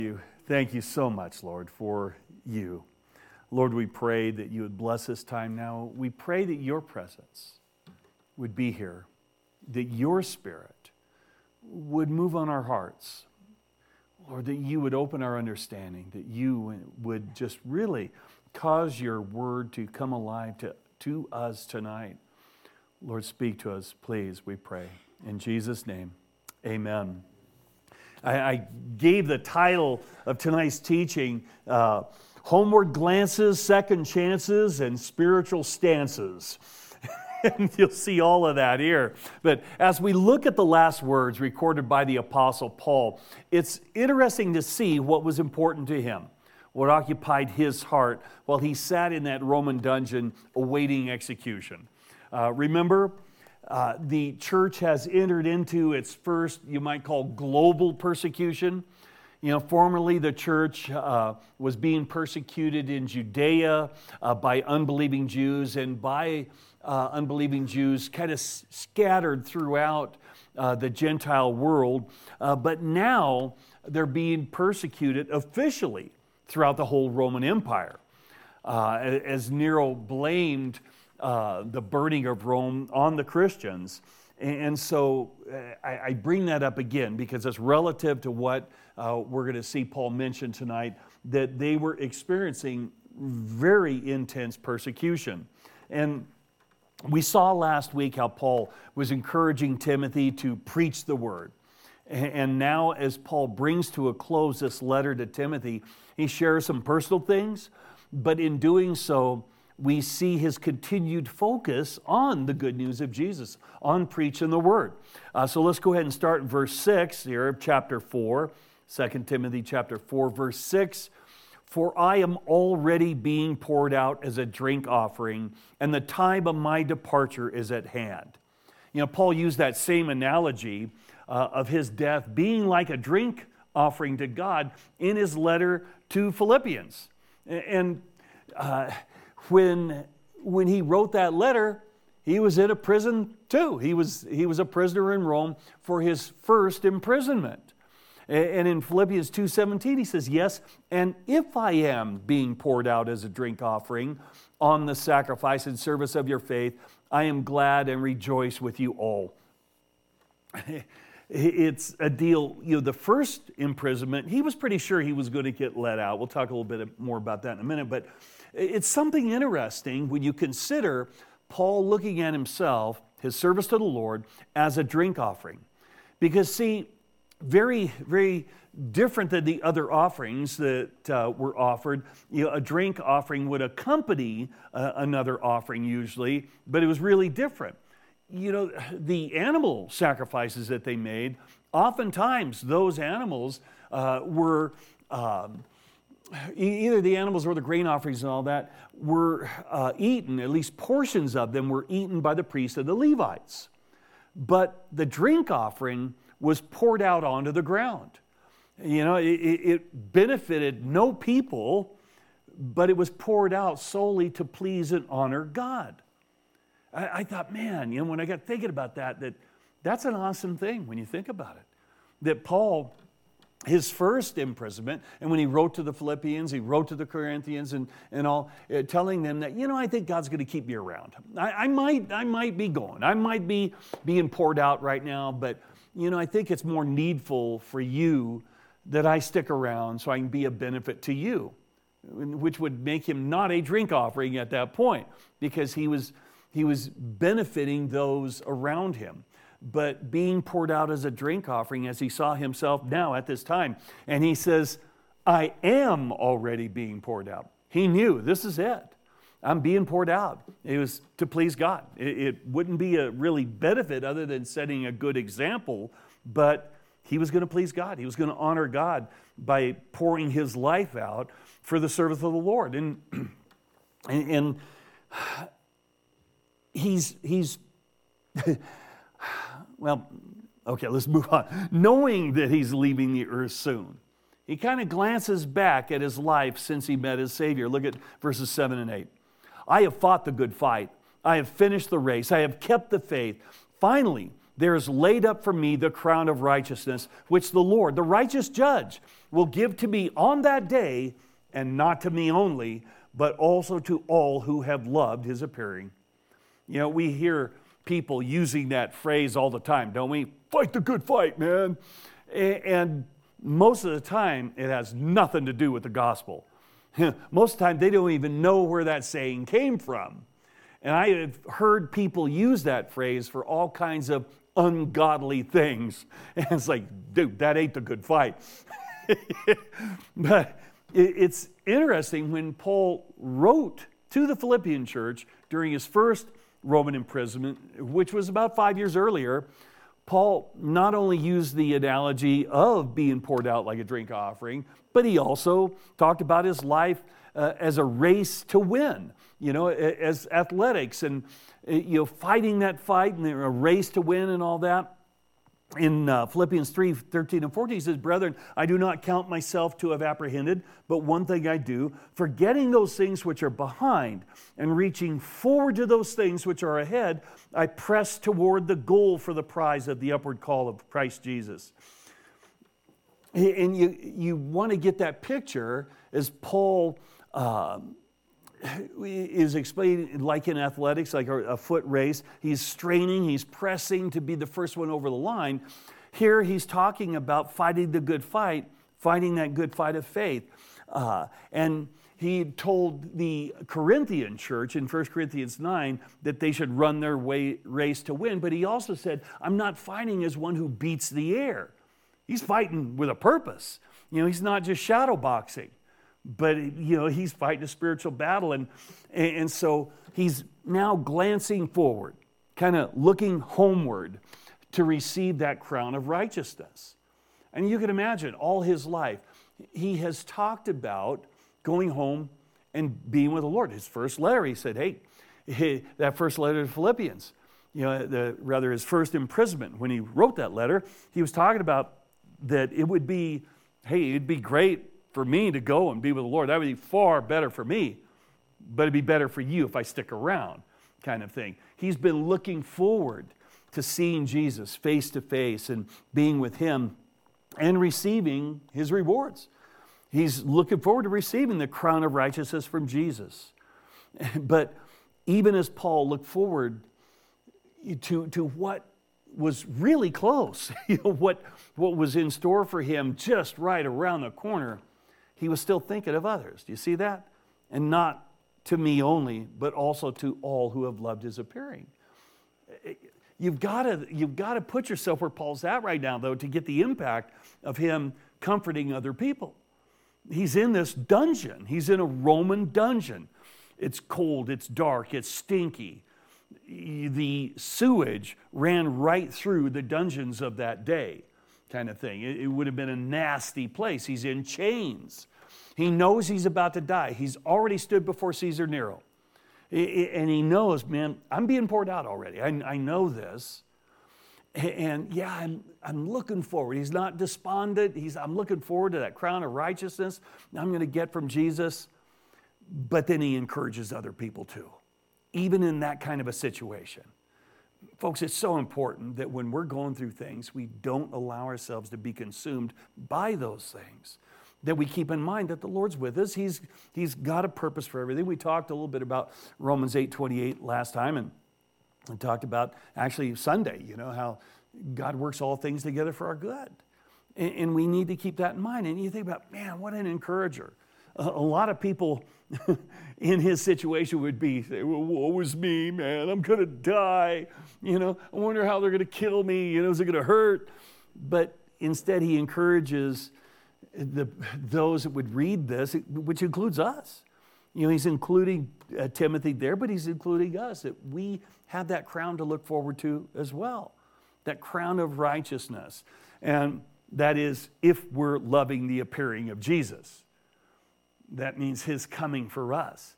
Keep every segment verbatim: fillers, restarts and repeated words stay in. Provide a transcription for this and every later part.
you. Thank you so much, Lord, for you. Lord, we pray that you would bless this time now. We pray that your presence would be here, that your Spirit would move on our hearts. Lord, that you would open our understanding, that you would just really cause your word to come alive to, to us tonight. Lord, speak to us, please, we pray. In Jesus' name, amen. I, I gave the title of tonight's teaching, uh, Homeward Glances, Second Chances, and Spiritual Stances. And you'll see all of that here. But as we look at the last words recorded by the Apostle Paul, it's interesting to see what was important to him, what occupied his heart while he sat in that Roman dungeon awaiting execution. Uh, remember, uh, the church has entered into its first, you might call, global persecution. You know, formerly the church uh, was being persecuted in Judea uh, by unbelieving Jews and by uh, unbelieving Jews kind of s- scattered throughout uh, the Gentile world. Uh, but now they're being persecuted officially throughout the whole Roman Empire. Uh, as Nero blamed uh, the burning of Rome on the Christians. And so I, I bring that up again because it's relative to what uh, we're going to see Paul mention tonight, that they were experiencing very intense persecution. And we saw last week how Paul was encouraging Timothy to preach the word. And now as Paul brings to a close this letter to Timothy, he shares some personal things, but in doing so, we see his continued focus on the good news of Jesus, on preaching the word. Uh, so let's go ahead and start in verse six here of chapter four, Second Timothy chapter four, verse six. For I am already being poured out as a drink offering, and the time of my departure is at hand. You know, Paul used that same analogy uh, of his death being like a drink offering to God in his letter to Philippians. And uh, When, when he wrote that letter, he was in a prison too. He was, he was a prisoner in Rome for his first imprisonment. And in Philippians two seventeen, he says, yes, and if I am being poured out as a drink offering on the sacrifice and service of your faith, I am glad and rejoice with you all. It's a deal, you know, the first imprisonment, he was pretty sure he was going to get let out. We'll talk a little bit more about that in a minute, but it's something interesting when you consider Paul looking at himself, his service to the Lord, as a drink offering. Because see, very, very different than the other offerings that uh, were offered. You know, a drink offering would accompany uh, another offering usually, but it was really different. You know, the animal sacrifices that they made, oftentimes those animals uh, were... Um, Either the animals or the grain offerings and all that were uh, eaten, at least portions of them were eaten by the priests and the Levites. But the drink offering was poured out onto the ground. You know, it, it benefited no people, but it was poured out solely to please and honor God. I, I thought, man, you know, when I got thinking about that, that that's an awesome thing when you think about it. That Paul, his first imprisonment, and when he wrote to the Philippians, he wrote to the Corinthians and, and all, uh, telling them that, you know, I think God's going to keep me around. I, I might I might be going. I might be being poured out right now, but, you know, I think it's more needful for you that I stick around so I can be a benefit to you, which would make him not a drink offering at that point because he was he was benefiting those around him, but being poured out as a drink offering as he saw himself now at this time. And he says, I am already being poured out. He knew this is it. I'm being poured out. It was to please God. It, it wouldn't be a really benefit other than setting a good example, but he was going to please God. He was going to honor God by pouring his life out for the service of the Lord. And, and, and he's, he's, well, okay, let's move on. Knowing that he's leaving the earth soon, he kind of glances back at his life since he met his Savior. Look at verses seven and eight. I have fought the good fight. I have finished the race. I have kept the faith. Finally, there is laid up for me the crown of righteousness, which the Lord, the righteous judge, will give to me on that day, and not to me only, but also to all who have loved his appearing. You know, we hear people using that phrase all the time, don't we? Fight the good fight, man. And most of the time, it has nothing to do with the gospel. Most of the time, they don't even know where that saying came from. And I have heard people use that phrase for all kinds of ungodly things. And it's like, dude, that ain't the good fight. But it's interesting, when Paul wrote to the Philippian church during his first Roman imprisonment, which was about five years earlier, Paul not only used the analogy of being poured out like a drink offering, but he also talked about his life uh, as a race to win, you know, as athletics and, you know, fighting that fight and a race to win and all that. In uh, Philippians three, thirteen and fourteen, he says, "Brethren, I do not count myself to have apprehended, but one thing I do, forgetting those things which are behind and reaching forward to those things which are ahead, I press toward the goal for the prize of the upward call of Christ Jesus." And you, you want to get that picture as Paul um, is explaining, like in athletics, like a, a foot race. He's straining, he's pressing to be the first one over the line. Here he's talking about fighting the good fight, fighting that good fight of faith. Uh, and he told the Corinthian church in First Corinthians nine that they should run their way, race to win. But he also said, I'm not fighting as one who beats the air. He's fighting with a purpose. You know, he's not just shadow boxing. But, you know, he's fighting a spiritual battle. And, and so he's now glancing forward, kind of looking homeward to receive that crown of righteousness. And you can imagine all his life, he has talked about going home and being with the Lord. His first letter, he said, hey, hey that first letter to Philippians, you know, the, rather his first imprisonment, when he wrote that letter, he was talking about that it would be, hey, it'd be great for me to go and be with the Lord. That would be far better for me, but it'd be better for you if I stick around, kind of thing. He's been looking forward to seeing Jesus face to face and being with him and receiving his rewards. He's looking forward to receiving the crown of righteousness from Jesus. But even as Paul looked forward to, to what was really close, you know, what, what was in store for him just right around the corner, he was still thinking of others. Do you see that? And not to me only, but also to all who have loved his appearing. You've got to, you've got to put yourself where Paul's at right now, though, to get the impact of him comforting other people. He's in this dungeon. He's in a Roman dungeon. It's cold, it's dark, it's stinky. The sewage ran right through the dungeons of that day, kind of thing. It, it would have been a nasty place. He's in chains. He knows he's about to die. He's already stood before Caesar Nero. And he knows, man, I'm being poured out already. I, I know this. And yeah, I'm, I'm looking forward. He's not despondent. He's, I'm looking forward to that crown of righteousness I'm going to get from Jesus. But then he encourages other people too, even in that kind of a situation. Folks, it's so important that when we're going through things, we don't allow ourselves to be consumed by those things. That we keep in mind that the Lord's with us. He's, he's got a purpose for everything. We talked a little bit about Romans eight twenty-eight last time, and we talked about actually Sunday, you know, how God works all things together for our good. And, and we need to keep that in mind. And you think about, man, what an encourager. A, a lot of people in his situation would be, say, well, woe is me, man, I'm going to die. You know, I wonder how they're going to kill me. You know, is it going to hurt? But instead he encourages The, those that would read this, which includes us. You know, he's including uh, Timothy there, but he's including us, that we have that crown to look forward to as well. That crown of righteousness. And that is if we're loving the appearing of Jesus. That means his coming for us.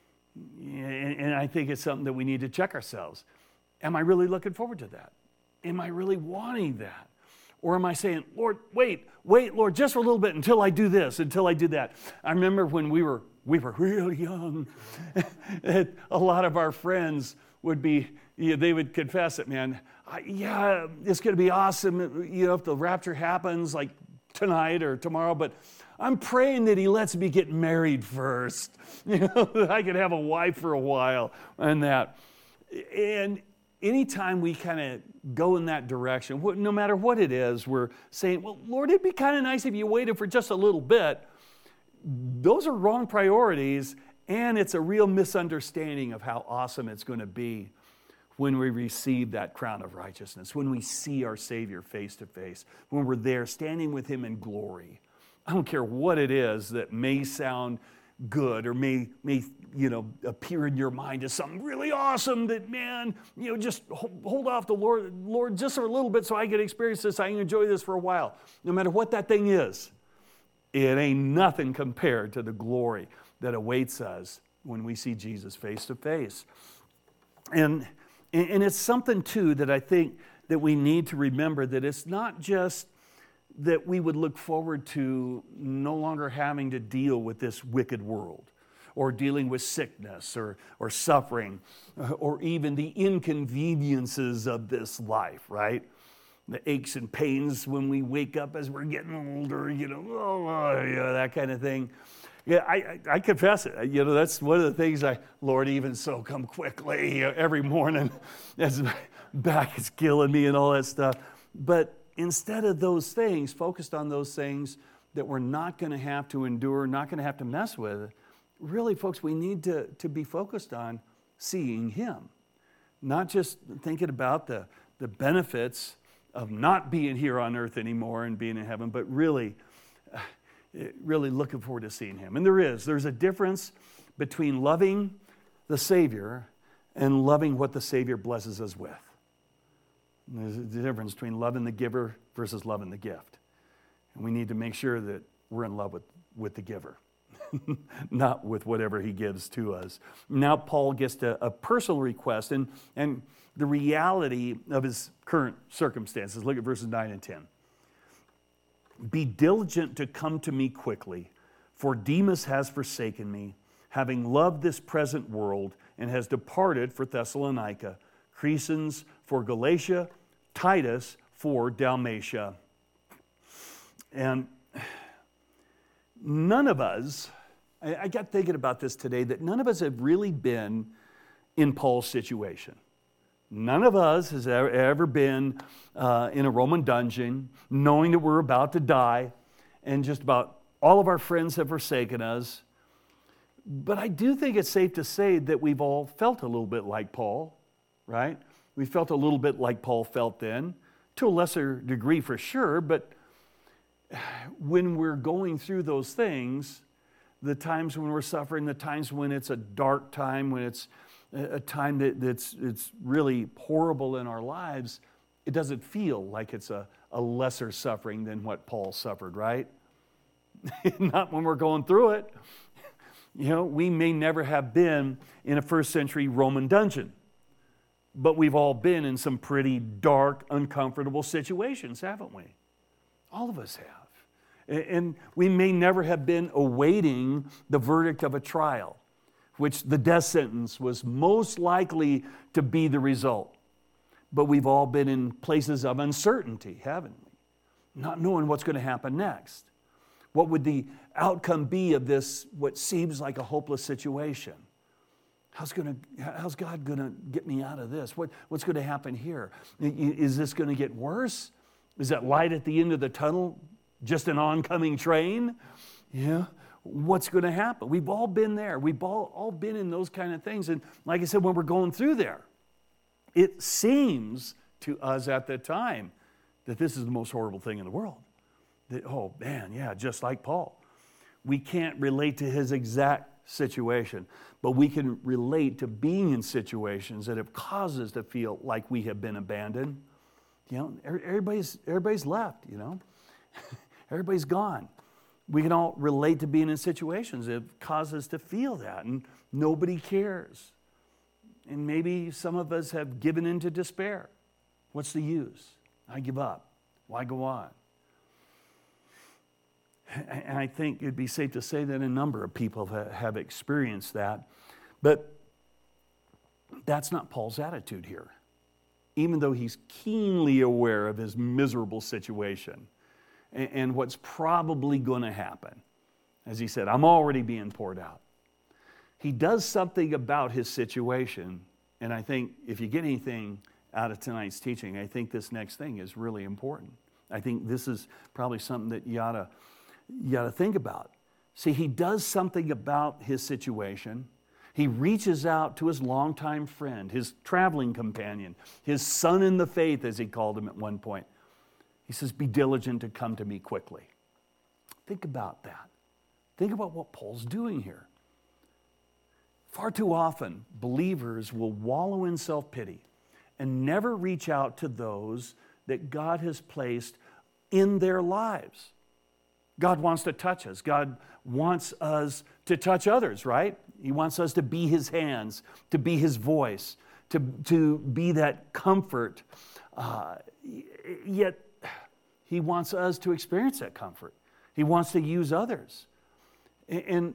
And, and I think it's something that we need to check ourselves. Am I really looking forward to that? Am I really wanting that? Or am I saying, Lord, wait, wait, Lord, just for a little bit until I do this, until I do that. I remember when we were we were really young, a lot of our friends would be yeah, they would confess it, man. I, yeah, it's going to be awesome, you know, if the rapture happens like tonight or tomorrow, but I'm praying that he lets me get married first. You know, that I could have a wife for a while and that. And anytime we kind of go in that direction, no matter what it is, we're saying, well, Lord, it'd be kind of nice if you waited for just a little bit. Those are wrong priorities, and it's a real misunderstanding of how awesome it's going to be when we receive that crown of righteousness, when we see our Savior face to face, when we're there standing with him in glory. I don't care what it is that may sound good or may, may you know, appear in your mind as something really awesome that, man, you know, just hold off the Lord, Lord, just for a little bit so I can experience this, I can enjoy this for a while. No matter what that thing is, it ain't nothing compared to the glory that awaits us when we see Jesus face to face. And, and it's something, too, that I think that we need to remember, that it's not just that we would look forward to no longer having to deal with this wicked world, or dealing with sickness or, or suffering, or even the inconveniences of this life, right? The aches and pains when we wake up as we're getting older, you know, oh, yeah, that kind of thing. Yeah, I, I, I confess it. You know, that's one of the things I, Lord, even so, come quickly, you know, every morning as my back is killing me and all that stuff. But instead of those things, focused on those things that we're not going to have to endure, not going to have to mess with, really, folks, we need to, to be focused on seeing him. Not just thinking about the, the benefits of not being here on earth anymore and being in heaven, but really, really looking forward to seeing him. And there is. There's a difference between loving the Savior and loving what the Savior blesses us with. There's a difference between loving the giver versus loving the gift. And we need to make sure that we're in love with, with the giver, not with whatever he gives to us. Now Paul gets to a personal request and, and the reality of his current circumstances. Look at verses nine and ten. Be diligent to come to me quickly, for Demas has forsaken me, having loved this present world, and has departed for Thessalonica. Crescens for Galatia, Titus for Dalmatia. And none of us, I, I got thinking about this today, that none of us have really been in Paul's situation. None of us has ever, ever been uh, in a Roman dungeon, knowing that we're about to die, and just about all of our friends have forsaken us. But I do think it's safe to say that we've all felt a little bit like Paul, right? We felt a little bit like Paul felt then, to a lesser degree for sure, but when we're going through those things, the times when we're suffering, the times when it's a dark time, when it's a time that, that's it's really horrible in our lives, it doesn't feel like it's a, a lesser suffering than what Paul suffered, right? Not when we're going through it. You know, we may never have been in a first century Roman dungeon, but we've all been in some pretty dark, uncomfortable situations, haven't we? All of us have. And we may never have been awaiting the verdict of a trial, which the death sentence was most likely to be the result. But we've all been in places of uncertainty, haven't we? Not knowing what's going to happen next. What would the outcome be of this, what seems like a hopeless situation? How's, gonna, how's God going to get me out of this? What, what's going to happen here? Is this going to get worse? Is that light at the end of the tunnel just an oncoming train? Yeah. What's going to happen? We've all been there. We've all, all been in those kind of things. And like I said, when we're going through there, it seems to us at the time that this is the most horrible thing in the world. That, oh, man, yeah, just like Paul. We can't relate to his exact situation, but we can relate to being in situations that have caused us to feel like we have been abandoned. You know, everybody's, everybody's left, you know. Everybody's gone. We can all relate to being in situations that have caused us to feel that, and nobody cares. And maybe some of us have given in to despair. What's the use? I give up. Why go on? And I think it'd be safe to say that a number of people have experienced that. But That's not Paul's attitude here. Even though he's keenly aware of his miserable situation and, and what's probably going to happen. As he said, I'm already being poured out. He does something about his situation, and I think if you get anything out of tonight's teaching, I think this next thing is really important. I think this is probably something that you ought to, you ought to think about. See, he does something about his situation. He reaches out to his longtime friend, his traveling companion, his son in the faith, as he called him at one point. He says, be diligent to come to me quickly. Think about that. Think about what Paul's doing here. Far too often, believers will wallow in self-pity and never reach out to those that God has placed in their lives. God wants to touch us. God wants us to touch others, right? He wants us to be His hands, to be His voice, to, to be that comfort. Uh, yet, He wants us to experience that comfort. He wants to use others. And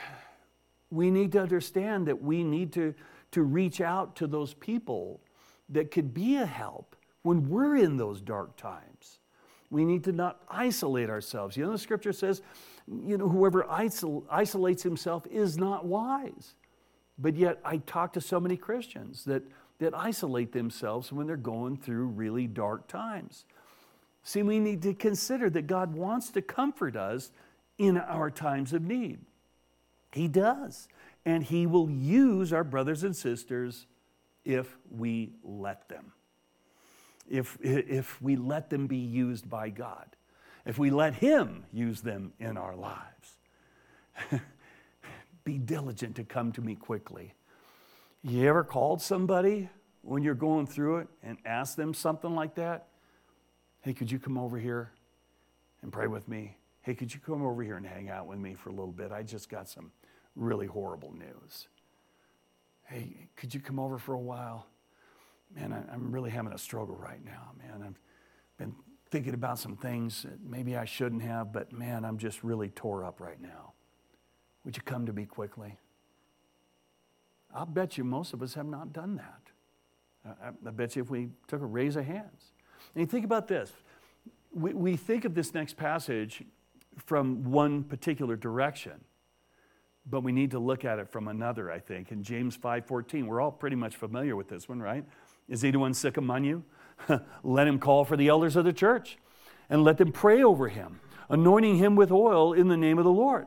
we need to understand that we need to, to reach out to those people that could be a help when we're in those dark times. We need to not isolate ourselves. You know, the scripture says, you know, whoever isol- isolates himself is not wise. But yet I talk to so many Christians that, that isolate themselves when they're going through really dark times. See, we need to consider that God wants to comfort us in our times of need. He does. And He will use our brothers and sisters if we let them. If, if we let them be used by God. If we let Him use them in our lives. Be diligent to come to me quickly. You ever called somebody when you're going through it and asked them something like that? Hey, could you come over here and pray with me? Hey, could you come over here and hang out with me for a little bit? I just got some really horrible news. Hey, could you come over for a while? Man, I, I'm really having a struggle right now, man. I've been thinking about some things that maybe I shouldn't have, but man, I'm just really tore up right now. Would you come to me quickly? I'll bet you most of us have not done that. I, I bet you if we took a raise of hands. And you think about this. We, we think of this next passage from one particular direction, but we need to look at it from another, I think. In James five fourteen, we're all pretty much familiar with this one, right? Is anyone sick among you? Let him call for the elders of the church and let them pray over him, anointing him with oil in the name of the Lord.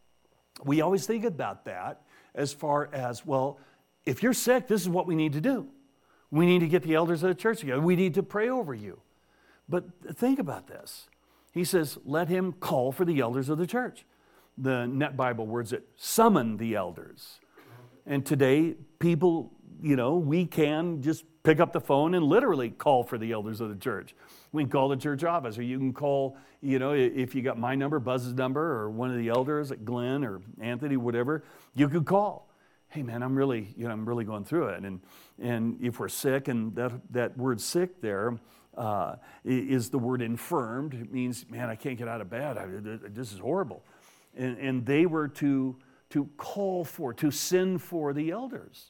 We always think about that as far as, well, if you're sick, this is what we need to do. We need to get the elders of the church together. We need to pray over you. But think about this. He says, let him call for the elders of the church. The Net Bible words it, summon the elders. And today, people, you know, we can just pick up the phone and literally call for the elders of the church. We can call the church office, or you can call, you know, if you got my number, Buzz's number, or one of the elders, like Glenn or Anthony, whatever, you could call. Hey man, I'm really, you know, I'm really going through it. And and if we're sick, and that that word sick there uh, is the word infirmed. It means, man, I can't get out of bed. I, this is horrible. And, and they were to, to call for, to send for the elders.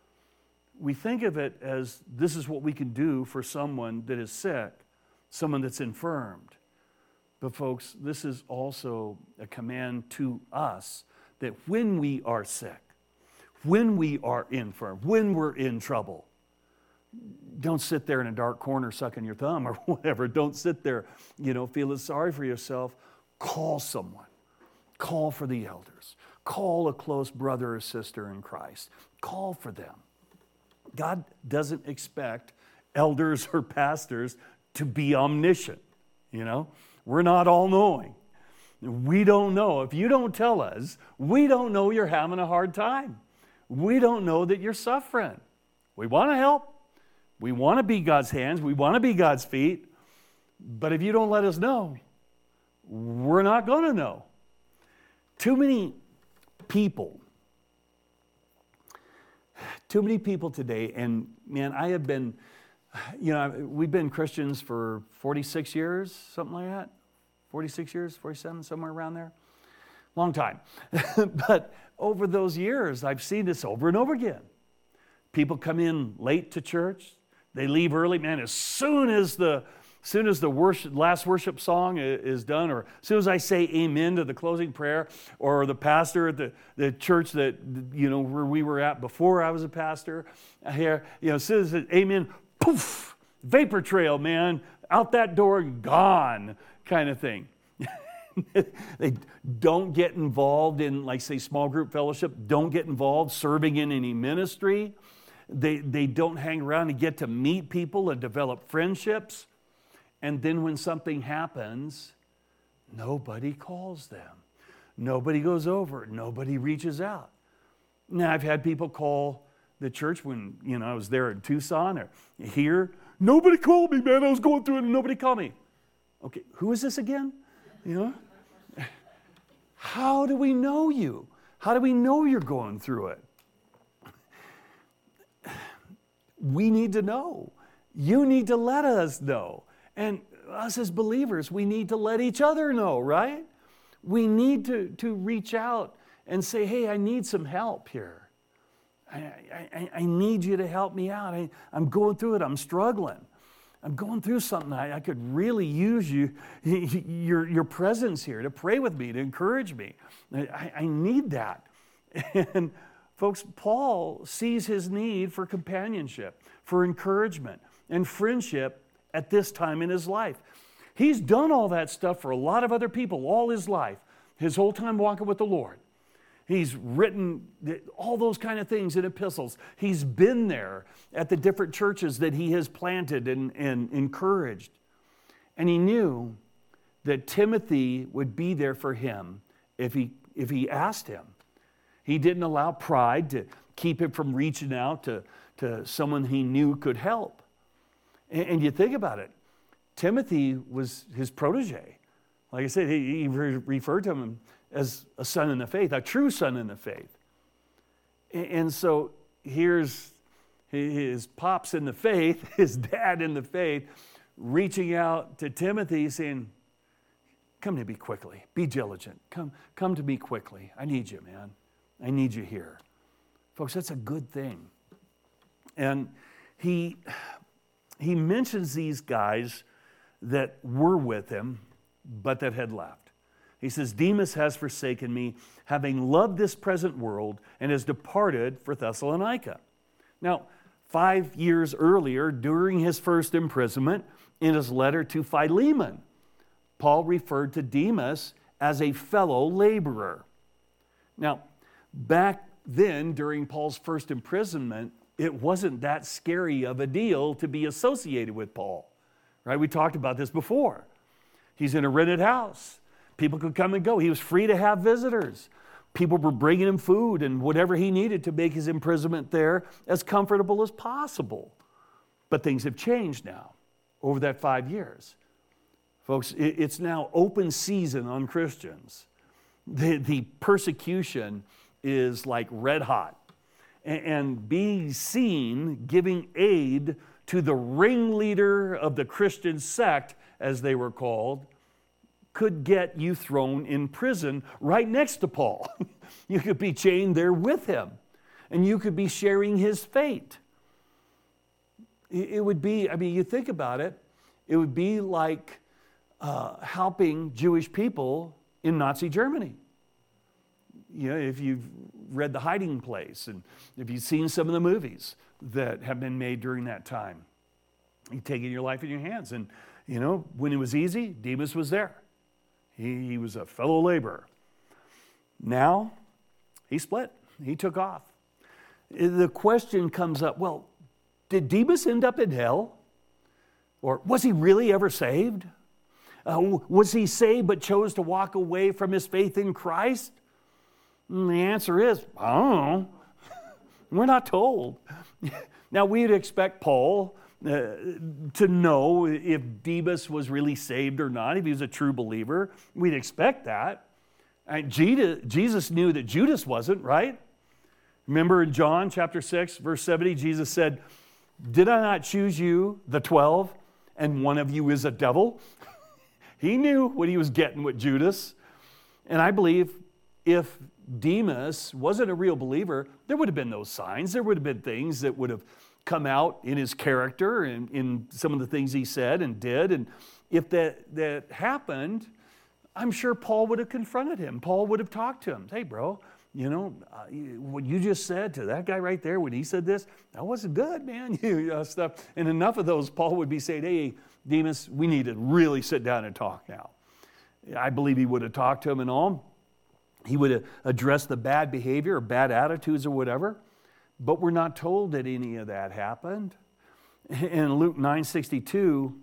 We think of it as this is what we can do for someone that is sick, someone that's infirmed. But folks, this is also a command to us that when we are sick, when we are infirm, when we're in trouble, don't sit there in a dark corner sucking your thumb or whatever. Don't sit there, you know, feeling sorry for yourself. Call someone. Call for the elders. Call a close brother or sister in Christ. Call for them. God doesn't expect elders or pastors to be omniscient, you know. We're not all-knowing. We don't know. If you don't tell us, we don't know you're having a hard time. We don't know that you're suffering. We want to help. We want to be God's hands. We want to be God's feet. But if you don't let us know, we're not going to know. Too many people, too many people today, and man, I have been, you know, we've been Christians for forty-six years, something like that. forty-six years, forty-seven, somewhere around there. Long time. But over those years, I've seen this over and over again. People come in late to church. They leave early. Man, as soon as the as soon as the worship, last worship song is done, or as soon as I say amen to the closing prayer, or the pastor at the, the church that, you know, where we were at before I was a pastor, here, you know, as soon as it, amen, poof, vapor trail, man, out that door, gone, kind of thing. They don't get involved in, like, say, small group fellowship, don't get involved serving in any ministry. They, they don't hang around and get to meet people and develop friendships. And then when something happens, nobody calls them. Nobody goes over. Nobody reaches out. Now, I've had people call the church when, you know, I was there in Tucson or here. Nobody called me, man. I was going through it and nobody called me. Okay, who is this again? You know? How do we know you? How do we know you're going through it? We need to know. You need to let us know. And us as believers, we need to let each other know, right? We need to, to reach out and say, hey, I need some help here. I, I, I need you to help me out. I, I'm going through it. I'm struggling. I'm going through something. I, I could really use you, your, your presence here to pray with me, to encourage me. I, I need that. And folks, Paul sees his need for companionship, for encouragement, and friendship at this time in his life. He's done all that stuff for a lot of other people all his life, his whole time walking with the Lord. He's written all those kind of things in epistles. He's been there at the different churches that he has planted and, and encouraged. And he knew that Timothy would be there for him if he, if he asked him. He didn't allow pride to keep him from reaching out to, to someone he knew could help. And, and you think about it, Timothy was his protege. Like I said, he, he re- referred to him as a son in the faith, a true son in the faith. And, and so here's his pops in the faith, his dad in the faith, reaching out to Timothy saying, come to me quickly, be diligent, come, come to me quickly. I need you, man. I need you here. Folks, that's a good thing. And he, he mentions these guys that were with him, but that had left. He says, Demas has forsaken me, having loved this present world, and has departed for Thessalonica. Now, five years earlier, during his first imprisonment, in his letter to Philemon, Paul referred to Demas as a fellow laborer. Now, back then, during Paul's first imprisonment, it wasn't that scary of a deal to be associated with Paul, right? We talked about this before. He's in a rented house. People could come and go. He was free to have visitors. People were bringing him food and whatever he needed to make his imprisonment there as comfortable as possible. But things have changed now over that five years. Folks, it's now open season on Christians. The, the persecution is like red hot. And being seen giving aid to the ringleader of the Christian sect, as they were called, could get you thrown in prison right next to Paul. You could be chained there with him, and you could be sharing his fate. It would be, I mean, you think about it, it would be like uh, helping Jewish people in Nazi Germany. You know, if you've read The Hiding Place, and if you've seen some of the movies that have been made during that time, you're taking your life in your hands. And, you know, when it was easy, Demas was there. He, he was a fellow laborer. Now, he split. He took off. The question comes up, well, did Demas end up in hell? Or was he really ever saved? Uh, was he saved but chose to walk away from his faith in Christ? And the answer is, I don't know. We're not told. Now, we'd expect Paul Uh, to know if Demas was really saved or not, if he was a true believer. We'd expect that. And Jesus knew that Judas wasn't, right? Remember in John chapter six, verse seventy, Jesus said, did I not choose you, the twelve, and one of you is a devil? He knew what he was getting with Judas. And I believe if Demas wasn't a real believer, there would have been those signs. There would have been things that would have come out in his character and in some of the things he said and did. And if that, that happened, I'm sure Paul would have confronted him. Paul would have talked to him. Hey, bro, you know, uh, what you just said to that guy right there when he said this, that wasn't good, man. you know, stuff. And enough of those, Paul would be saying, hey, Demas, we need to really sit down and talk now. I believe he would have talked to him and all. He would have addressed the bad behavior or bad attitudes or whatever. But we're not told that any of that happened. In Luke nine sixty-two,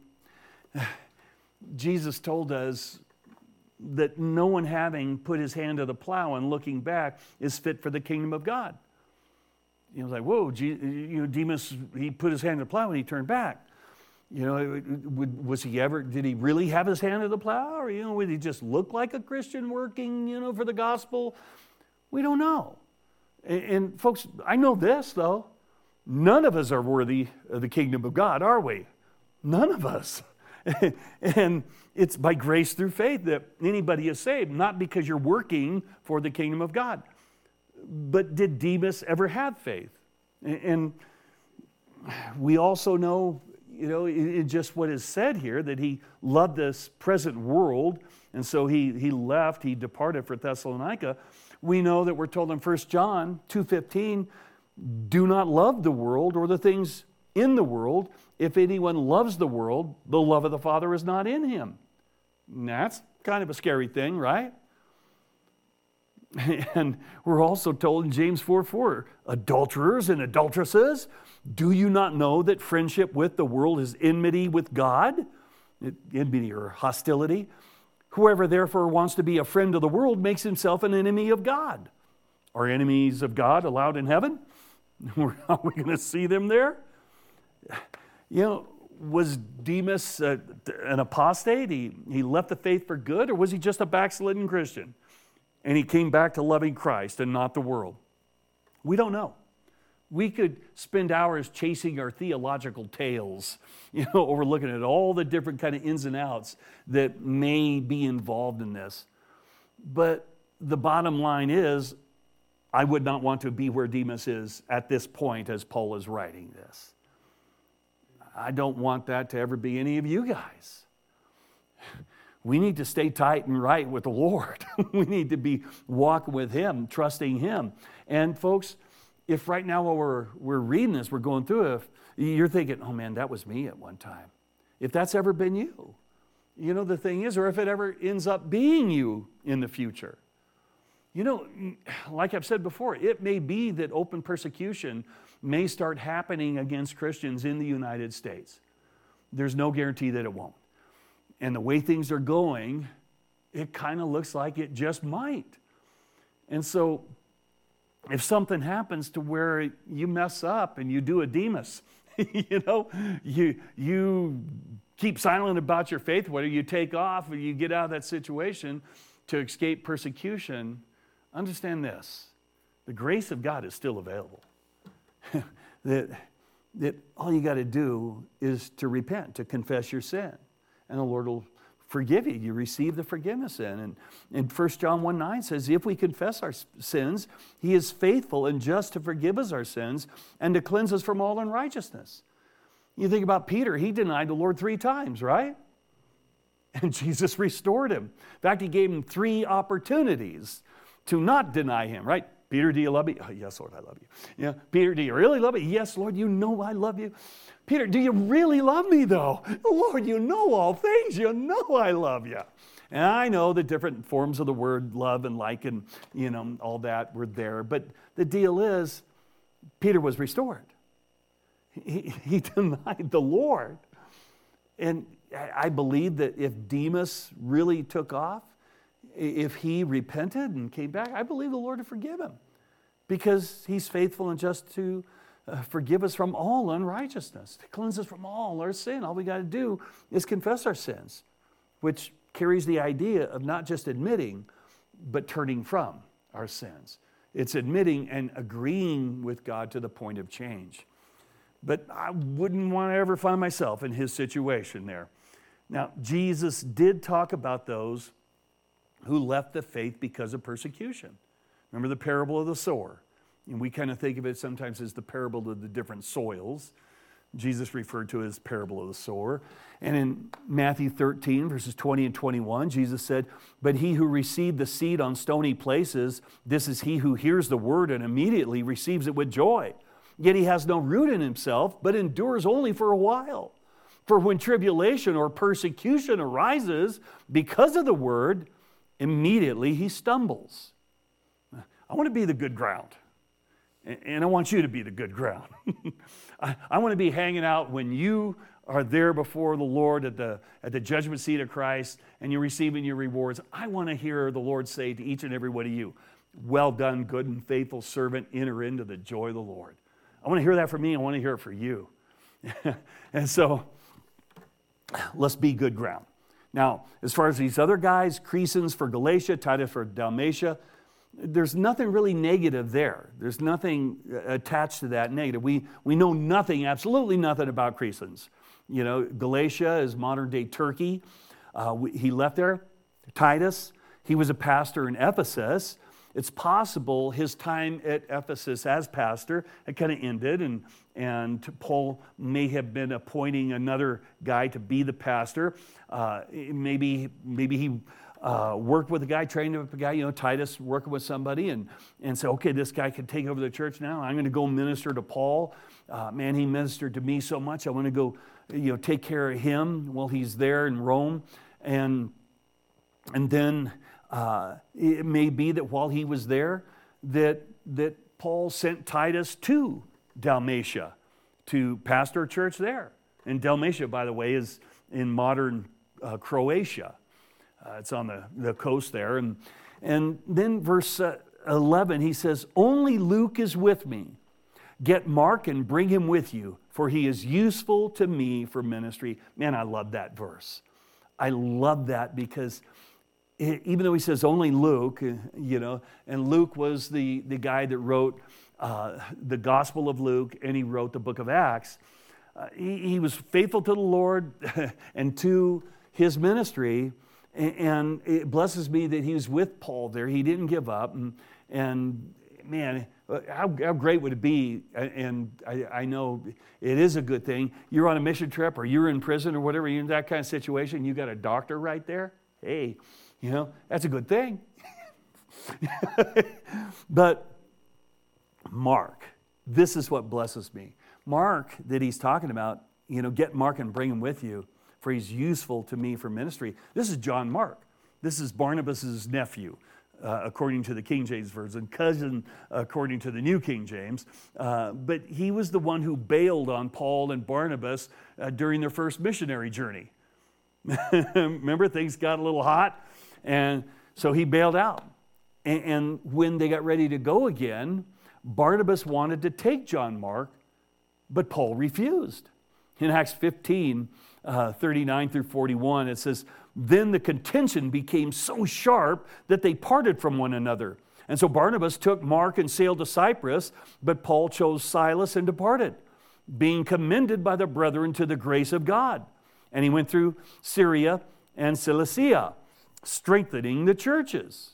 Jesus told us that no one having put his hand to the plow and looking back is fit for the kingdom of God. You know, like, whoa, you know, Demas, he put his hand to the plow and he turned back. You know, was he ever, did he really have his hand to the plow? Or, you know, would he just look like a Christian working, you know, for the gospel? We don't know. And, and folks, I know this, though. None of us are worthy of the kingdom of God, are we? None of us. And it's by grace through faith that anybody is saved, not because you're working for the kingdom of God. But did Demas ever have faith? And we also know, you know, in just what is said here, that he loved this present world, and so he, he left, he departed for Thessalonica. We know that we're told in First John two fifteen, do not love the world or the things in the world. If anyone loves the world, the love of the Father is not in him. And that's kind of a scary thing, right? And we're also told in James four four, adulterers and adulteresses, do you not know that friendship with the world is enmity with God? Enmity or hostility. Whoever therefore wants to be a friend of the world makes himself an enemy of God. Are enemies of God allowed in heaven? Are we going to see them there? You know, was Demas uh, an apostate? He, he left the faith for good, or was he just a backslidden Christian? And he came back to loving Christ and not the world. We don't know. We could spend hours chasing our theological tails, you know, over looking at all the different kind of ins and outs that may be involved in this. But the bottom line is, I would not want to be where Demas is at this point as Paul is writing this. I don't want that to ever be any of you guys. We need to stay tight and right with the Lord. We need to be walking with Him, trusting Him. And folks, if right now while we're, we're reading this, we're going through it, you're thinking, oh man, that was me at one time. If that's ever been you, you know, the thing is, or if it ever ends up being you in the future. You know, like I've said before, it may be that open persecution may start happening against Christians in the United States. There's no guarantee that it won't. And the way things are going, it kind of looks like it just might. And so if something happens to where you mess up and you do a Demas, you know, you, you keep silent about your faith, whether you take off or you get out of that situation to escape persecution, understand this, the grace of God is still available. that, that all you got to do is to repent, to confess your sin, and the Lord will forgive you. You receive the forgiveness in. And, and First John one nine says, if we confess our sins, He is faithful and just to forgive us our sins and to cleanse us from all unrighteousness. You think about Peter, he denied the Lord three times, right? And Jesus restored him. In fact, He gave him three opportunities to not deny Him, right? Peter, do you love me? Oh, yes, Lord, I love you. Yeah. Peter, do you really love me? Yes, Lord, you know I love you. Peter, do you really love me, though? Lord, you know all things. You know I love you. And I know the different forms of the word love and like and, you know, all that were there. But the deal is, Peter was restored. He, he denied the Lord. And I believe that if Demas really took off, if he repented and came back, I believe the Lord would forgive him because He's faithful and just to uh, forgive us from all unrighteousness, to cleanse us from all our sin. All we got to do is confess our sins, which carries the idea of not just admitting, but turning from our sins. It's admitting and agreeing with God to the point of change. But I wouldn't want to ever find myself in his situation there. Now, Jesus did talk about those who left the faith because of persecution. Remember the parable of the sower? And we kind of think of it sometimes as the parable of the different soils. Jesus referred to it as parable of the sower. And in Matthew thirteen, verses twenty and twenty-one, Jesus said, "But he who received the seed on stony places, this is he who hears the word and immediately receives it with joy. Yet he has no root in himself, but endures only for a while. For when tribulation or persecution arises because of the word, immediately he stumbles." I want to be the good ground. And I want you to be the good ground. I, I want to be hanging out when you are there before the Lord at the, at the judgment seat of Christ and you're receiving your rewards. I want to hear the Lord say to each and every one of you, "Well done, good and faithful servant, enter into the joy of the Lord." I want to hear that from me. I want to hear it for you. And so let's be good ground. Now, as far as these other guys, Crescens for Galatia, Titus for Dalmatia, there's nothing really negative there. There's nothing attached to that negative. We, we know nothing, absolutely nothing about Crescens. You know, Galatia is modern-day Turkey. Uh, we, he left there. Titus, he was a pastor in Ephesus. It's possible his time at Ephesus as pastor had kind of ended, and, and Paul may have been appointing another guy to be the pastor. Uh, maybe, maybe he uh, worked with a guy, trained up a guy, you know, Titus working with somebody, and, and say, okay, this guy can take over the church now. I'm going to go minister to Paul. Uh, man, he ministered to me so much. I want to go, you know, take care of him while he's there in Rome. And, and then uh, it may be that while he was there, that, that Paul sent Titus to Dalmatia to pastor a church there. And Dalmatia, by the way, is in modern uh, Croatia. Uh, it's on the, the coast there. And, and then verse uh, eleven, he says, "Only Luke is with me. Get Mark and bring him with you, for he is useful to me for ministry." Man, I love that verse. I love that because it, even though he says only Luke, you know, and Luke was the, the guy that wrote uh, the Gospel of Luke, and he wrote the book of Acts. Uh, he, he was faithful to the Lord and to his ministry, and, and it blesses me that he was with Paul there. He didn't give up, and, and man, how, how great would it be, and I, I know it is a good thing, you're on a mission trip or you're in prison or whatever, you're in that kind of situation, you got a doctor right there, hey, you know, that's a good thing. But Mark, this is what blesses me. Mark that he's talking about, you know, get Mark and bring him with you, for he's useful to me for ministry. This is John Mark. This is Barnabas' nephew. Uh, according to the King James Version, cousin according to the New King James. Uh, but he was the one who bailed on Paul and Barnabas uh, during their first missionary journey. Remember, things got a little hot, and so he bailed out. And, and when they got ready to go again, Barnabas wanted to take John Mark, but Paul refused. In Acts fifteen, uh, thirty-nine through forty-one, it says, "Then the contention became so sharp that they parted from one another. And so Barnabas took Mark and sailed to Cyprus, but Paul chose Silas and departed, being commended by the brethren to the grace of God. And he went through Syria and Cilicia, strengthening the churches."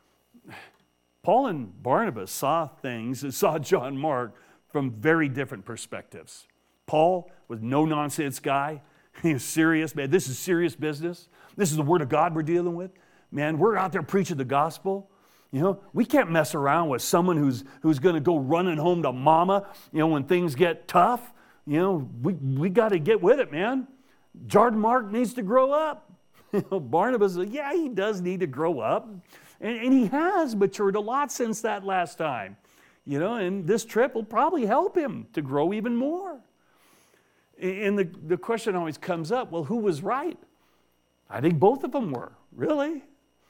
Paul and Barnabas saw things, saw John Mark from very different perspectives. Paul was no nonsense guy. He was serious, man. This is serious business. This is the Word of God we're dealing with. Man, we're out there preaching the gospel. You know, we can't mess around with someone who's who's going to go running home to mama, you know, when things get tough. You know, we, we got to get with it, man. John Mark needs to grow up. You know, Barnabas, yeah, he does need to grow up. And, and he has matured a lot since that last time. You know, and this trip will probably help him to grow even more. And the, the question always comes up, well, who was right? I think both of them were, really.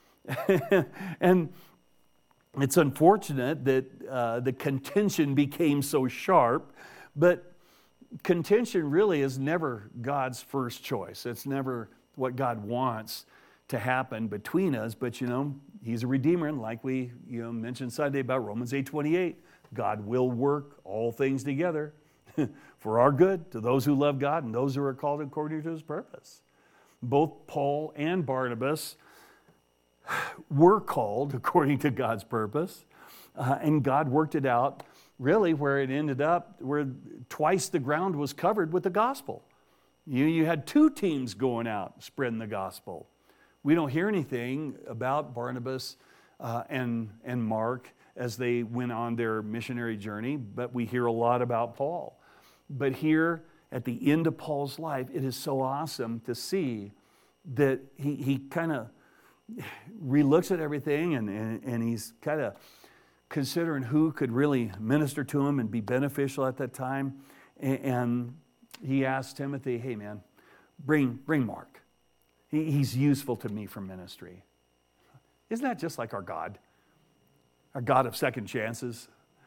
And it's unfortunate that uh, the contention became so sharp, but contention really is never God's first choice. It's never what God wants to happen between us, but you know, He's a Redeemer, and like we you know mentioned Sunday about Romans eight twenty-eight, God will work all things together for our good, to those who love God and those who are called according to His purpose. Both Paul and Barnabas were called according to God's purpose. Uh, and God worked it out really where it ended up, where twice the ground was covered with the gospel. You, you had two teams going out spreading the gospel. We don't hear anything about Barnabas uh, and, and Mark as they went on their missionary journey, but we hear a lot about Paul. But here at the end of Paul's life, it is so awesome to see that he, he kind of re-looks at everything and, and, and he's kind of considering who could really minister to him and be beneficial at that time. And, and he asked Timothy, hey man, bring, bring Mark. He, he's useful to me for ministry. Isn't that just like our God? Our God of second chances,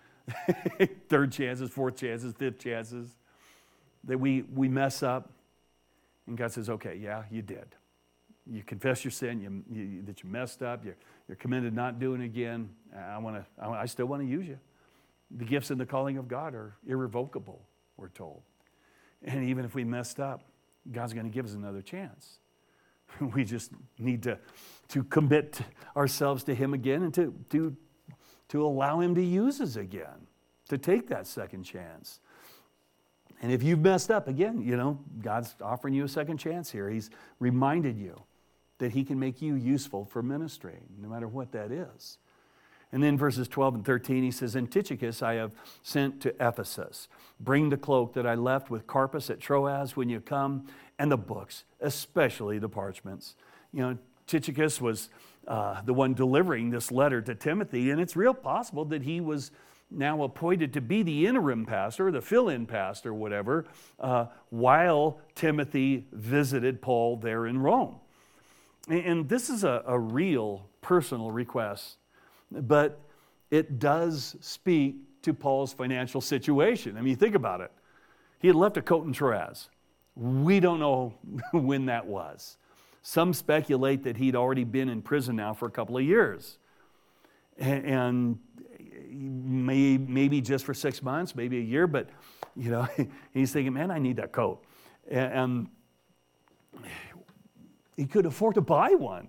third chances, fourth chances, fifth chances. That we, we mess up and God says, okay, yeah, you did. You confess your sin, you, you, that you messed up, you're, you're committed not doing it again. I want to. I, I still want to use you. The gifts and the calling of God are irrevocable, we're told. And even if we messed up, God's going to give us another chance. We just need to, to commit ourselves to Him again and to, to, to allow Him to use us again, to take that second chance. And if you've messed up, again, you know, God's offering you a second chance here. He's reminded you that He can make you useful for ministry, no matter what that is. And then verses twelve and thirteen, he says, and Tychicus I have sent to Ephesus. Bring the cloak that I left with Carpus at Troas when you come, and the books, especially the parchments. You know, Tychicus was uh, the one delivering this letter to Timothy, and it's real possible that he was now appointed to be the interim pastor, the fill-in pastor, whatever, uh, while Timothy visited Paul there in Rome. And this is a, a real personal request, but it does speak to Paul's financial situation. I mean, think about it. He had left a coat in Troas. We don't know when that was. Some speculate that he'd already been in prison now for a couple of years. And may, maybe just for six months, maybe a year, but you know, he's thinking, man, I need that coat. And he couldn't afford to buy one.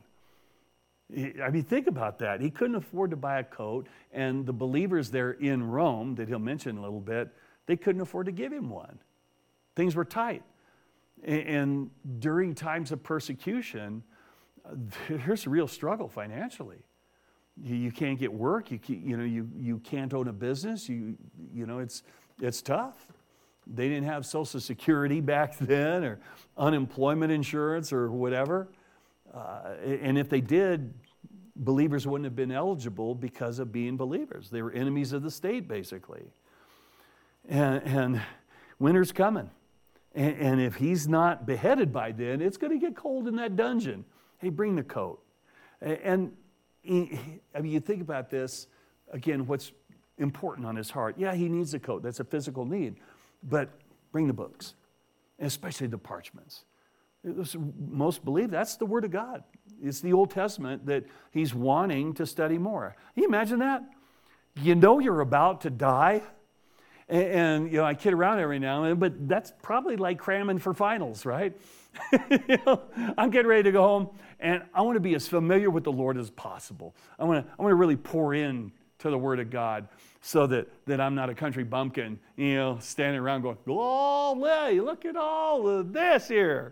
I mean, think about that. He couldn't afford to buy a coat, and the believers there in Rome, that he'll mention a little bit, they couldn't afford to give him one. Things were tight. And during times of persecution, there's a real struggle financially. You can't get work. You you know you you can't own a business. You you know it's it's tough. They didn't have Social Security back then, or unemployment insurance, or whatever. Uh, and if they did, believers wouldn't have been eligible because of being believers. They were enemies of the state, basically. And, and winter's coming. And, and if he's not beheaded by then, it's going to get cold in that dungeon. Hey, bring the coat. And he, I mean, you think about this, again, what's important on his heart. Yeah, he needs a coat. That's a physical need. But bring the books, especially the parchments. It was, most believe that's the Word of God. It's the Old Testament that he's wanting to study more. Can you imagine that? You know you're about to die. And, and you know, I kid around every now and then, but that's probably like cramming for finals, right? You know, I'm getting ready to go home, and I want to be as familiar with the Lord as possible. I want to, I want to really pour in to the Word of God, so that, that I'm not a country bumpkin, you know, standing around going, oh, look at all of this here.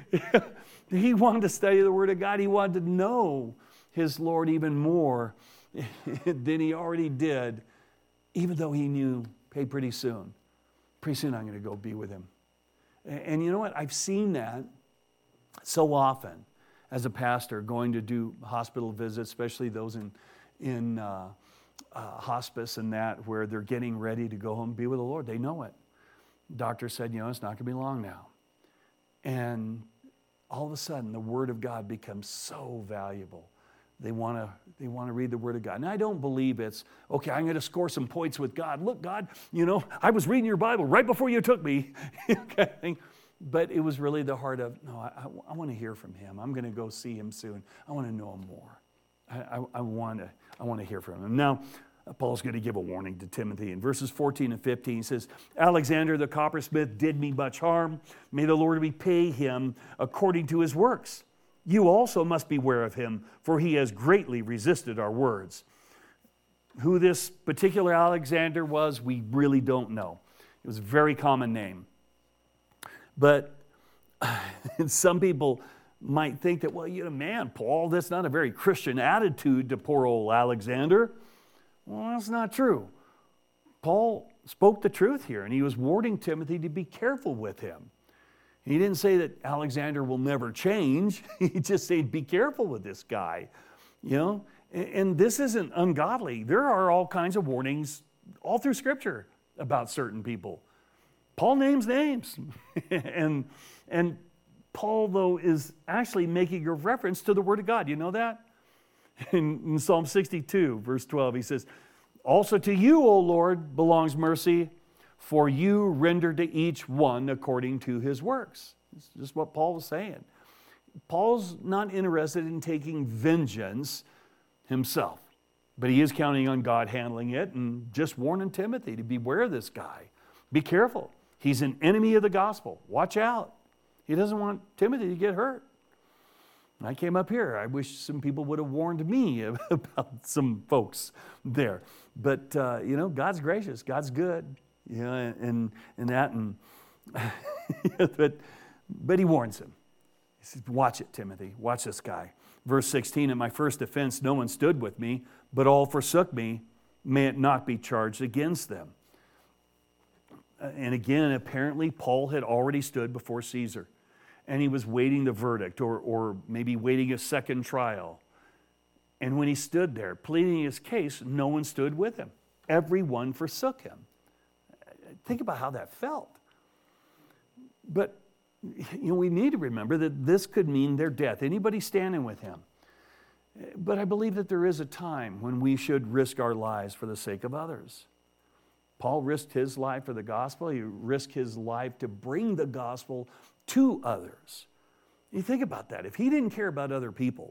He wanted to study the Word of God. He wanted to know his Lord even more than he already did, even though he knew, hey, pretty soon, pretty soon I'm going to go be with him. And, and you know what? I've seen that so often as a pastor going to do hospital visits, especially those in, in uh, Uh, hospice and that, where they're getting ready to go home and be with the Lord. They know it. Doctor said, you know, it's not going to be long now. And all of a sudden, the Word of God becomes so valuable. They want to they want to read the Word of God. And I don't believe it's, okay, I'm going to score some points with God. Look, God, you know, I was reading your Bible right before you took me. Okay. But it was really the heart of, no, I, I, I want to hear from him. I'm going to go see him soon. I want to know him more. I, I, I want to I want to hear from him. Now, Paul's going to give a warning to Timothy. In verses fourteen and fifteen, he says, Alexander the coppersmith did me much harm. May the Lord repay him according to his works. You also must beware of him, for he has greatly resisted our words. Who this particular Alexander was, we really don't know. It was a very common name. But some people might think that, well, you know, man, Paul, that's not a very Christian attitude to poor old Alexander. Well, that's not true. Paul spoke the truth here, and he was warning Timothy to be careful with him. He didn't say that Alexander will never change. He just said, be careful with this guy, you know. And this isn't ungodly. There are all kinds of warnings all through Scripture about certain people. Paul names names. and, and Paul, though, is actually making a reference to the Word of God. You know that? In, in Psalm sixty-two, verse twelve, he says, also to you, O Lord, belongs mercy, for you render to each one according to his works. It's just what Paul was saying. Paul's not interested in taking vengeance himself, but he is counting on God handling it and just warning Timothy to beware of this guy. Be careful. He's an enemy of the gospel. Watch out. He doesn't want Timothy to get hurt. When I came up here, I wish some people would have warned me about some folks there. But, uh, you know, God's gracious. God's good. You know, and, and that. And but, but he warns him. He says, watch it, Timothy. Watch this guy. Verse sixteen, in my first offense, no one stood with me, but all forsook me. May it not be charged against them. And again, apparently, Paul had already stood before Caesar. And he was waiting the verdict, or, or maybe waiting a second trial. And when he stood there pleading his case, no one stood with him. Everyone forsook him. Think about how that felt. But you know, we need to remember that this could mean their death. Anybody standing with him. But I believe that there is a time when we should risk our lives for the sake of others. Paul risked his life for the gospel. He risked his life to bring the gospel to others. You think about that. If he didn't care about other people,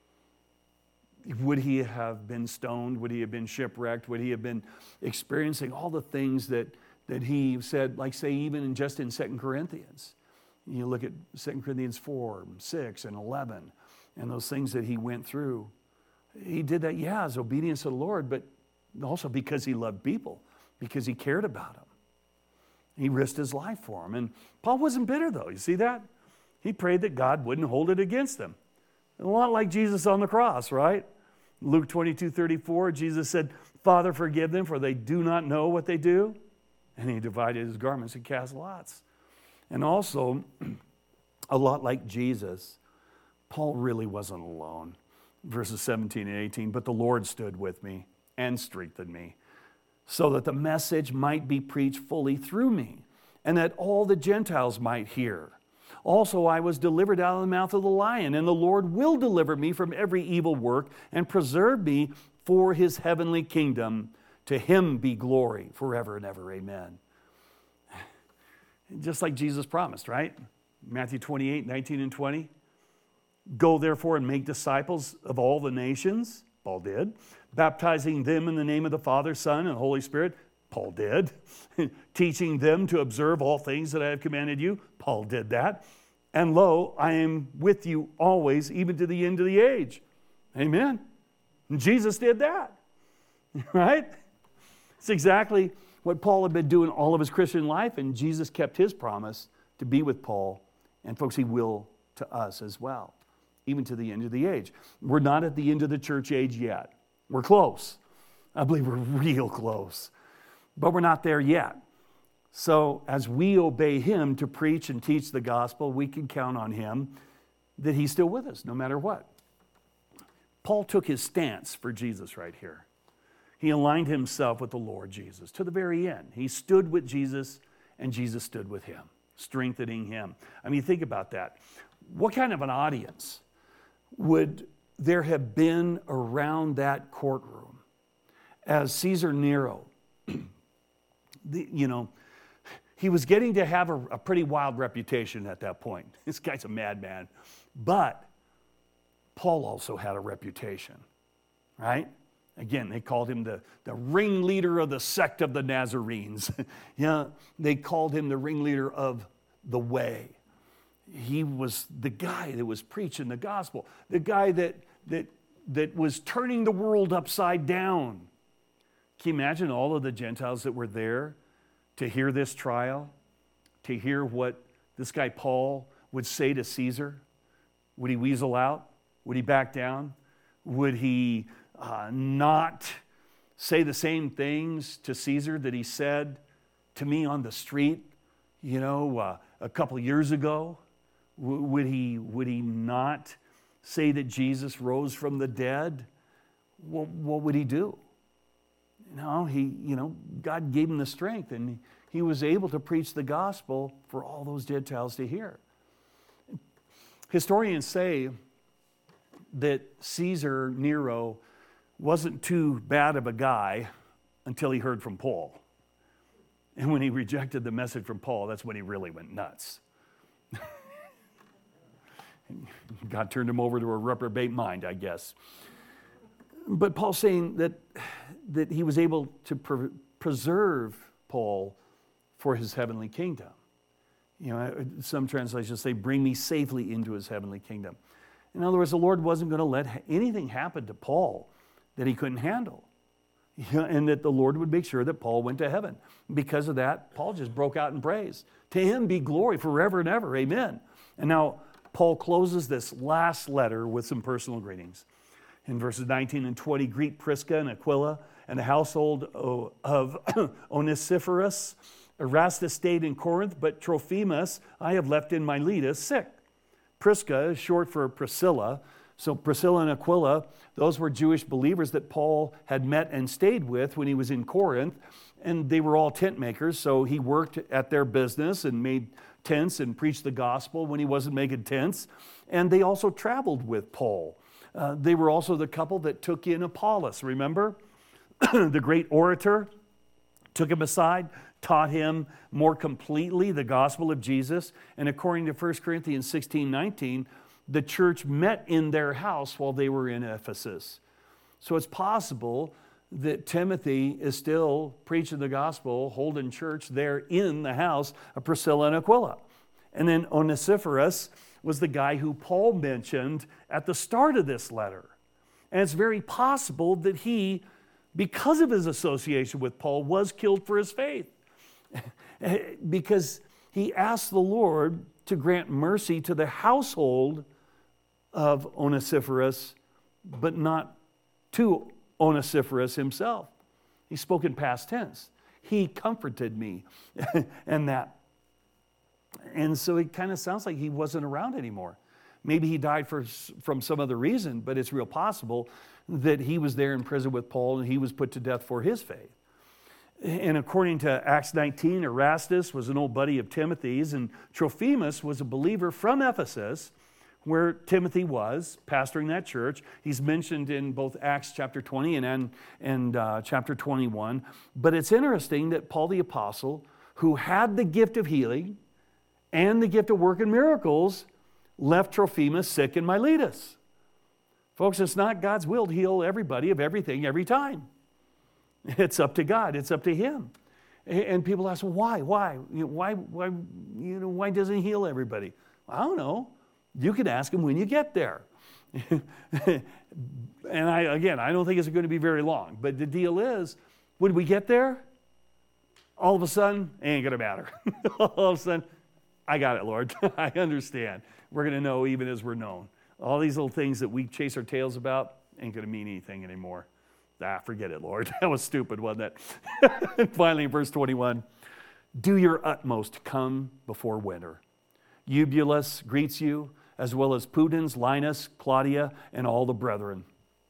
would he have been stoned? Would he have been shipwrecked? Would he have been experiencing all the things that, that he said, like say even in just in Second Corinthians? You look at Second Corinthians four, six, and eleven, and those things that he went through. He did that, yeah, as obedience to the Lord, but also because he loved people, because he cared about them. He risked his life for them. And Paul wasn't bitter, though. You see that? He prayed that God wouldn't hold it against them. A lot like Jesus on the cross, right? Luke twenty-two thirty-four, Jesus said, Father, forgive them, for they do not know what they do. And he divided his garments and cast lots. And also, a lot like Jesus, Paul really wasn't alone. Verses seventeen and eighteen, but the Lord stood with me and strengthened me, so that the message might be preached fully through me, and that all the Gentiles might hear. Also, I was delivered out of the mouth of the lion, and the Lord will deliver me from every evil work and preserve me for his heavenly kingdom. To him be glory forever and ever. Amen. Just like Jesus promised, right? Matthew twenty-eight, nineteen and twenty. Go therefore and make disciples of all the nations. Paul did. Baptizing them in the name of the Father, Son, and Holy Spirit. Paul did. Teaching them to observe all things that I have commanded you. Paul did that. And lo, I am with you always, even to the end of the age. Amen. And Jesus did that. Right? It's exactly what Paul had been doing all of his Christian life, and Jesus kept his promise to be with Paul. And folks, he will to us as well, even to the end of the age. We're not at the end of the church age yet. We're close. I believe we're real close. But we're not there yet. So as we obey him to preach and teach the gospel, we can count on him that he's still with us no matter what. Paul took his stance for Jesus right here. He aligned himself with the Lord Jesus to the very end. He stood with Jesus, and Jesus stood with him, strengthening him. I mean, think about that. What kind of an audience would there have been around that courtroom as Caesar Nero, the, you know, he was getting to have a, a pretty wild reputation at that point. This guy's a madman. But Paul also had a reputation, right? Again, they called him the, the ringleader of the sect of the Nazarenes. Yeah, they called him the ringleader of the way. He was the guy that was preaching the gospel, the guy that, that, that was turning the world upside down. Can you imagine all of the Gentiles that were there to hear this trial, to hear what this guy Paul would say to Caesar? Would he weasel out? Would he back down? Would he uh, not say the same things to Caesar that he said to me on the street, you know, uh, a couple years ago? W- would he, would he not say that Jesus rose from the dead? Well, what would he do? No, he, you know, God gave him the strength, and he was able to preach the gospel for all those Gentiles to hear. Historians say that Caesar Nero wasn't too bad of a guy until he heard from Paul. And when he rejected the message from Paul, that's when he really went nuts. God turned him over to a reprobate mind, I guess. But Paul's saying that, that he was able to pre- preserve Paul for his heavenly kingdom. You know, some translations say, bring me safely into his heavenly kingdom. In other words, the Lord wasn't going to let anything happen to Paul that he couldn't handle. You know, and that the Lord would make sure that Paul went to heaven. Because of that, Paul just broke out in praise. To him be glory forever and ever. Amen. And now Paul closes this last letter with some personal greetings. In verses nineteen and twenty, greet Prisca and Aquila and the household of Onesiphorus. Erastus stayed in Corinth, but Trophimus I have left in Miletus sick. Prisca is short for Priscilla. So Priscilla and Aquila, those were Jewish believers that Paul had met and stayed with when he was in Corinth. And they were all tent makers, so he worked at their business and made tents and preached the gospel when he wasn't making tents. And they also traveled with Paul. Uh, they were also the couple that took in Apollos, remember? The great orator, took him aside, taught him more completely the gospel of Jesus. And according to First Corinthians sixteen nineteen, the church met in their house while they were in Ephesus. So it's possible that Timothy is still preaching the gospel, holding church there in the house of Priscilla and Aquila. And then Onesiphorus was the guy who Paul mentioned at the start of this letter. And it's very possible that he, because of his association with Paul, was killed for his faith. Because he asked the Lord to grant mercy to the household of Onesiphorus, but not to Onesiphorus himself. He spoke in past tense. He comforted me, and that. And so it kind of sounds like he wasn't around anymore. Maybe he died for, from some other reason, but it's real possible that he was there in prison with Paul and he was put to death for his faith. And according to Acts nineteen, Erastus was an old buddy of Timothy's, and Trophimus was a believer from Ephesus, where Timothy was, pastoring that church. He's mentioned in both Acts chapter twenty and, and uh, chapter twenty-one. But it's interesting that Paul the Apostle, who had the gift of healing and the gift of working miracles, left Trophimus sick in Miletus. Folks, it's not God's will to heal everybody of everything every time. It's up to God. It's up to Him. And people ask, well, why? Why? You know, why? Why? You know, why doesn't He heal everybody? I don't know. You can ask Him when you get there. And I, again, I don't think it's going to be very long. But the deal is, when we get there, all of a sudden, it ain't going to matter. All of a sudden, I got it, Lord. I understand. We're going to know even as we're known. All these little things that we chase our tails about ain't going to mean anything anymore. Ah, forget it, Lord. That was stupid, wasn't it? Finally, in verse twenty-one, do your utmost to come before winter. Eubulus greets you, as well as Pudens, Linus, Claudia, and all the brethren.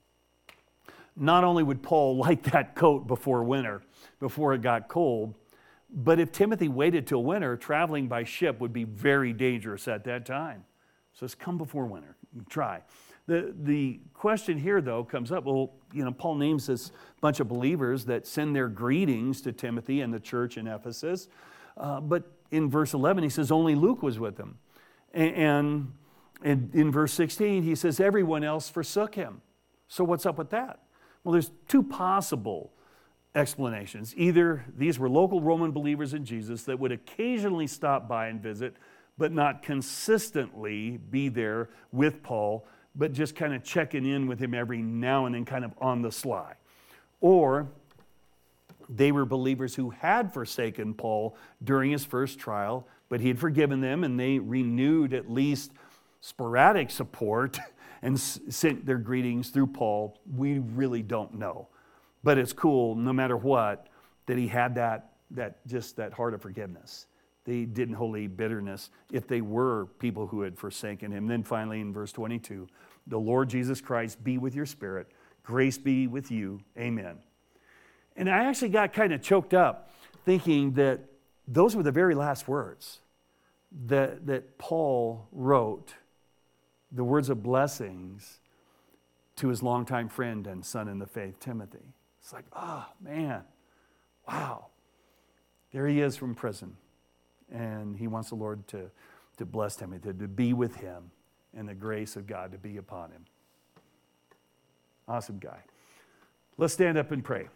Not only would Paul like that coat before winter, before it got cold, but if Timothy waited till winter, traveling by ship would be very dangerous at that time. So it's come before winter. Try. The, the question here, though, comes up. Well, you know, Paul names this bunch of believers that send their greetings to Timothy and the church in Ephesus. Uh, but in verse eleven, he says only Luke was with him. And, and, and in verse sixteen, he says everyone else forsook him. So what's up with that? Well, there's two possible explanations. Either these were local Roman believers in Jesus that would occasionally stop by and visit, but not consistently be there with Paul, but just kind of checking in with him every now and then, kind of on the sly. Or They were believers who had forsaken Paul during his first trial, but he had forgiven them, and they renewed at least sporadic support and sent their greetings through Paul. We really don't know. But it's cool, no matter what, that he had that, that just that heart of forgiveness. They didn't hold any bitterness if they were people who had forsaken him. Then finally in verse twenty-two, the Lord Jesus Christ be with your spirit. Grace be with you. Amen. And I actually got kind of choked up thinking that those were the very last words that, that Paul wrote, the words of blessings to his longtime friend and son in the faith, Timothy. It's like, oh, man, wow. There he is from prison. And he wants the Lord to, to bless Timothy, to, to be with him, and the grace of God to be upon him. Awesome guy. Let's stand up and pray.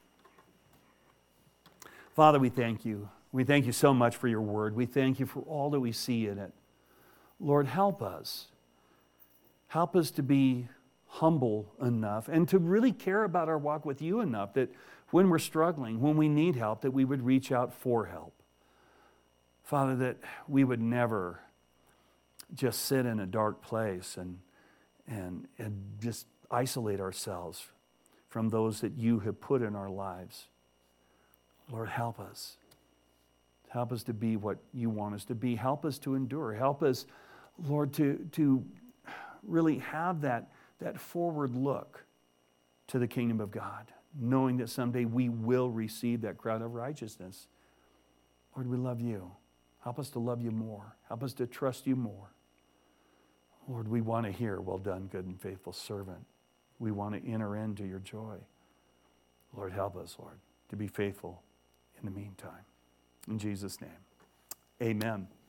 Father, we thank you. We thank you so much for your word. We thank you for all that we see in it. Lord, help us. Help us to be humble enough and to really care about our walk with you enough that when we're struggling, when we need help, that we would reach out for help. Father, that we would never just sit in a dark place and, and, and just isolate ourselves from those that you have put in our lives. Lord, help us. Help us to be what you want us to be. Help us to endure. Help us, Lord, to, to really have that, that forward look to the kingdom of God, knowing that someday we will receive that crown of righteousness. Lord, we love you. Help us to love you more. Help us to trust you more. Lord, we want to hear, well done, good and faithful servant. We want to enter into your joy. Lord, help us, Lord, to be faithful in the meantime. In Jesus' name, amen.